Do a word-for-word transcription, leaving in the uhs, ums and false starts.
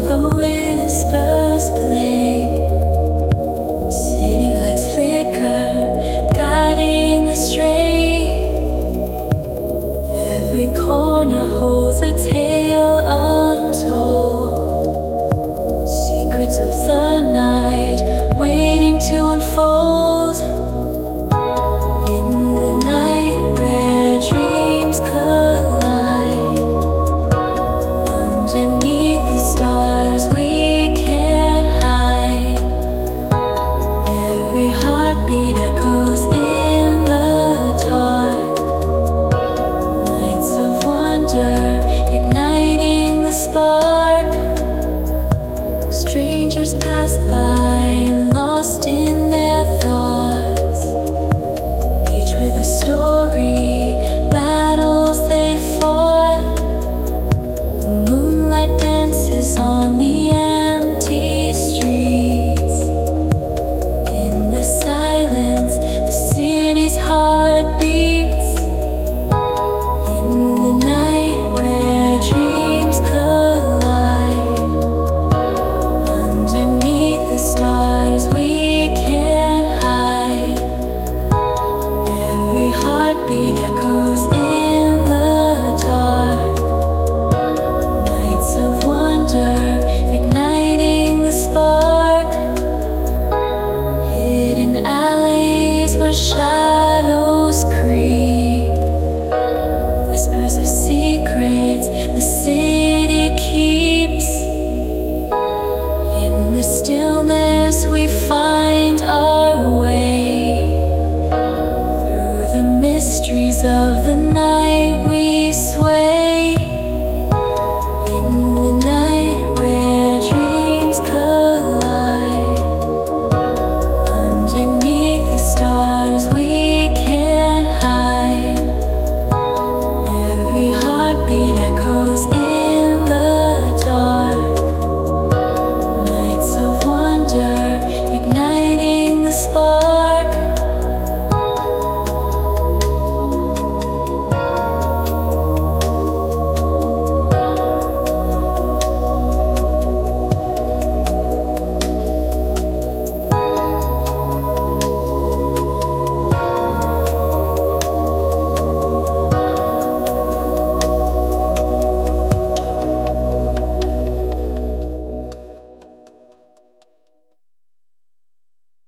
The whispers play, city lights flicker, guiding astray. Every corner holds a tale untold, secrets of the night waiting to unfold. In the night where dreams collide, underneath the stars we can't hide. Every heartbeat echoes in the dark, nights of wonder igniting the spark. Strangers pass by, lost in their thoughts, each with a story, battles they fought. The moonlight dances on the empty streets. In the silence, the city's heart beats. In the night where dreams collide, underneath the stars we can't hide. Every heartbeat echoes in the dark, nights of wonder igniting the spark. Hidden alleys where shadows creep, whispers of secrets the city keeps. In the stillness we find